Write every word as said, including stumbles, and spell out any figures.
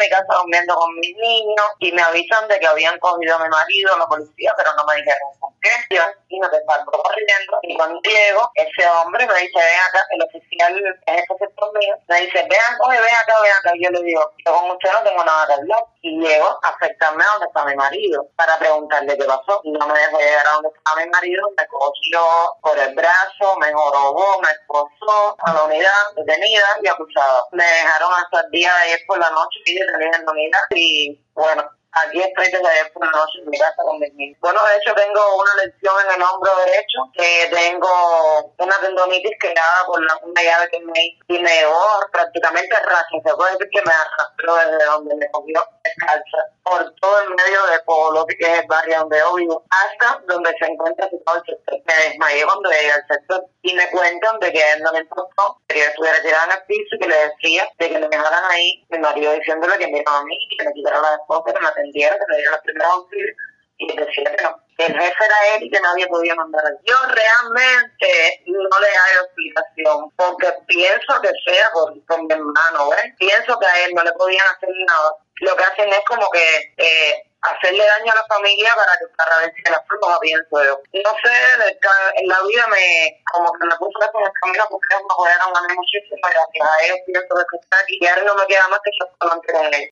mi casa durmiendo con mis niños y me avisan de que habían cogido a mi marido, la policía, pero no me dijeron por qué. Yo y no te salgo corriendo y cuando llego, ese hombre me dice, ven acá, el oficial es el sector mío, me dice, ven, coge, ven acá, ven acá. Y yo le digo, yo con usted no tengo nada que hablar. Y llego a acercarme a donde está mi marido para preguntarle qué pasó. Y no me dejó llegar a donde estaba mi marido, me cogió por el brazo, me jorobó, me esposó a la unidad, detenida y acusada. Me dejaron hasta el día de ayer por la noche y detenida en la unidad y bueno, aquí estoy desde ayer por la noche en mi casa con mis niños. Bueno, de hecho tengo una lesión en el hombro derecho, que tengo una tendonitis creada por la, una llave que me hizo y me llevó prácticamente racha. Se puede decir que me arrastró desde donde me cogió descalza por todo el medio de Polo, que es el barrio donde yo vivo, hasta donde se encuentra situado el sector. Me desmayé cuando llegué al sector y me cuentan de que él no le importó, que yo estuviera tirada en el piso y que le decía de que me dejaran ahí, mi marido diciéndole que me iba a mí, que me quitara la esposa, que me atendiera, que me diera los primeros auxilios, y decía que no, que el jefe era él y que nadie podía mandar a él. Yo realmente no le hago explicación, porque pienso que sea por, por mi hermano, ¿ves? Pienso que a él no le podían hacer nada. Lo que hacen es como que eh, hacerle daño a la familia para que para ver si la forma pienso yo. No sé, en la vida me como que me puso eso en el camino porque ellos me apoyaron a mí muchísimo y gracias a ellos pienso que está aquí y ahora no me queda más que yo con él.